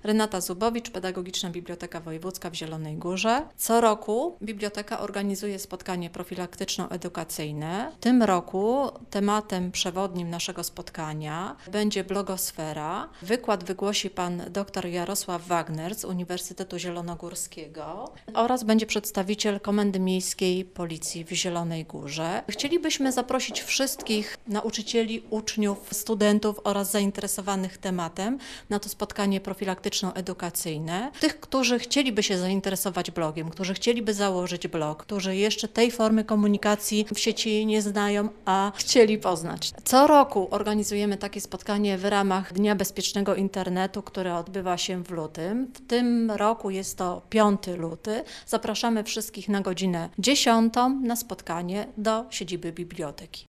Renata Zubowicz, Pedagogiczna Biblioteka Wojewódzka w Zielonej Górze. Co roku biblioteka organizuje spotkanie profilaktyczno-edukacyjne. W tym roku tematem przewodnim naszego spotkania będzie blogosfera. Wykład wygłosi pan dr Jarosław Wagner z Uniwersytetu Zielonogórskiego oraz będzie przedstawiciel Komendy Miejskiej Policji w Zielonej Górze. Chcielibyśmy zaprosić wszystkich nauczycieli, uczniów, studentów oraz zainteresowanych tematem na to spotkanie profilaktyczno-edukacyjne. Tych, którzy chcieliby się zainteresować blogiem, którzy chcieliby założyć blog, którzy jeszcze tej formy komunikacji w sieci nie znają, a chcieli poznać. Co roku organizujemy takie spotkanie w ramach Dnia Bezpiecznego Internetu, które odbywa się w lutym. W tym roku jest to 5 luty. Zapraszamy wszystkich na godzinę 10 na spotkanie do siedziby biblioteki.